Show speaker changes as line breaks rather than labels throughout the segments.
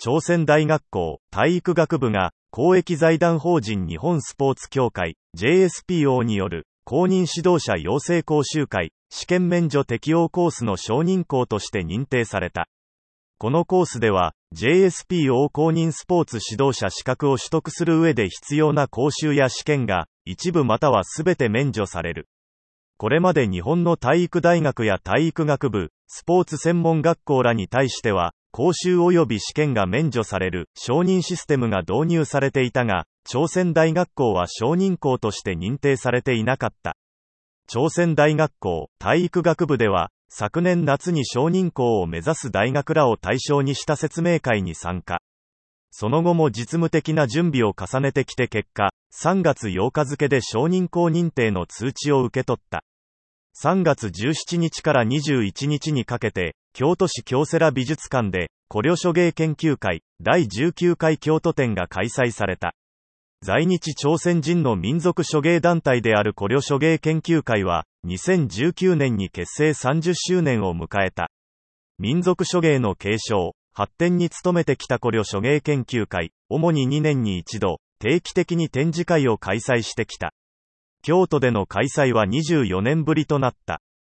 朝鮮大学校体育学部が公益財団法人日本スポーツ協会 JSPO による公認指導者養成講習会試験免除適用コースの承認校として認定された。このコースでは JSPO 公認スポーツ指導者資格を取得する上で必要な講習や試験が一部またはすべて免除される。これまで日本の体育大学や体育学部、スポーツ専門学校らに対しては、講習及び試験が免除される承認システムが導入されていたが、朝鮮大学校は承認校として認定されていなかった。朝鮮大学校体育学部では、昨年夏に承認校を目指す大学らを対象にした説明会に参加。その後も実務的な準備を重ねてきて結果、3月8日付で承認校認定の通知を受け取った。3月17日から21日にかけて、京都市京セラ美術館で、古領書芸研究会第19回京都展が開催された。在日朝鮮人の民族書芸団体である古領書芸研究会は、2019年に結成30周年を迎えた。民族書芸の継承、発展に努めてきた古領書芸研究会、主に2年に一度、定期的に展示会を開催してきた。京都での開催は24年ぶりとなった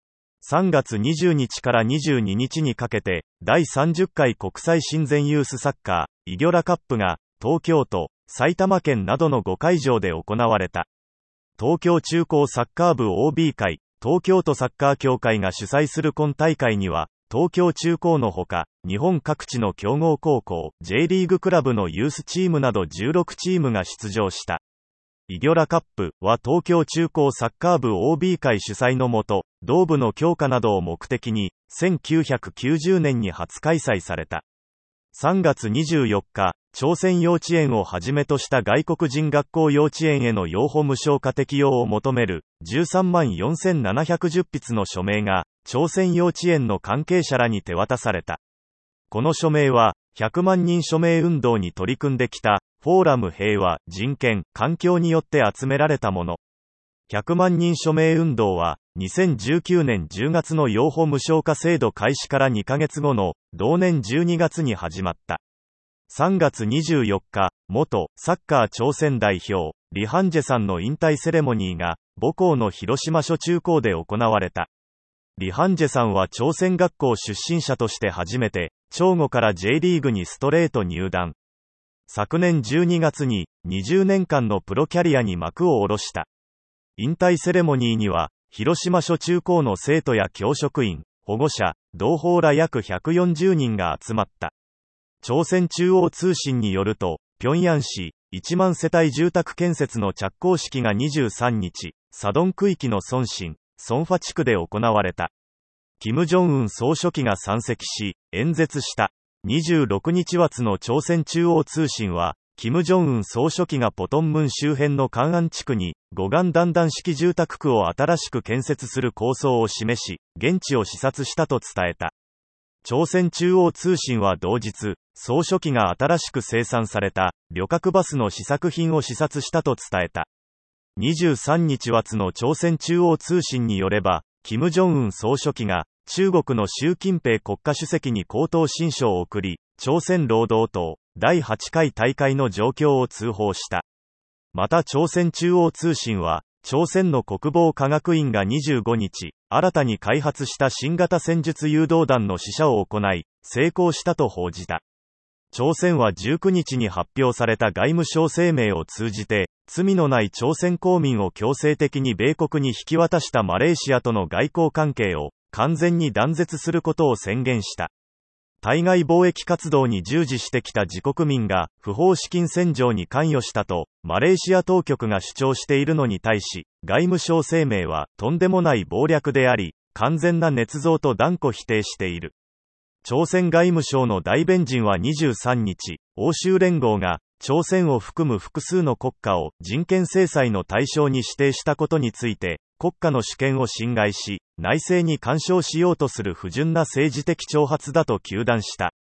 。3月20日から22日にかけて、第30回国際親善ユースサッカー、イギョラカップが、東京都、埼玉県などの5会場で行われた。東京中高サッカー部 OB 会、東京都サッカー協会が主催する今大会には、東京中高のほか、日本各地の強豪高校、J リーグクラブのユースチームなど16チームが出場した。イギョラカップは東京中高サッカー部 OB 会主催のもと、同部の強化などを目的に、1990年に初開催された。3月24日、朝鮮幼稚園をはじめとした外国人学校幼稚園への養護無償化適用を求める134,710筆の署名が、朝鮮幼稚園の関係者らに手渡された。この署名は、100万人署名運動に取り組んできた、フォーラム平和、人権、環境によって集められたもの。100万人署名運動は、2019年10月の養護無償化制度開始から2ヶ月後の、同年12月に始まった。3月24日、元サッカー朝鮮代表、リ・ハンジェさんの引退セレモニーが、母校の広島初中高で行われた。リ・ハンジェさんは朝鮮学校出身者として初めて、長後から J リーグにストレート入団。昨年12月に20年間のプロキャリアに幕を下ろした。引退セレモニーには、広島初中高の生徒や教職員、保護者、同胞ら約140人が集まった。朝鮮中央通信によると、平壌市1万世帯住宅建設の着工式が23日、サドン区域のソンシン、ソンファ地区で行われた。金正恩総書記が参席し、演説した。26日発の朝鮮中央通信は、金正恩総書記がポトンムン周辺の関安地区に、護岸段々式住宅区を新しく建設する構想を示し、現地を視察したと伝えた。朝鮮中央通信は同日、総書記が新しく生産された、旅客バスの試作品を視察したと伝えた。23日発の朝鮮中央通信によれば、金正恩総書記が、中国の習近平国家主席に口頭親書を送り、朝鮮労働党第8回大会の状況を通報した。また朝鮮中央通信は、朝鮮の国防科学院が25日、新たに開発した新型戦術誘導弾の試射を行い、成功したと報じた。朝鮮は19日に発表された外務省声明を通じて、罪のない朝鮮公民を強制的に米国に引き渡したマレーシアとの外交関係を完全に断絶することを宣言した。対外貿易活動に従事してきた自国民が不法資金洗浄に関与したとマレーシア当局が主張しているのに対し、外務省声明はとんでもない謀略であり、完全な捏造と断固否定している。朝鮮外務省の大弁人は23日、欧州連合が朝鮮を含む複数の国家を人権制裁の対象に指定したことについて、国家の主権を侵害し、内政に干渉しようとする不純な政治的挑発だと糾弾した。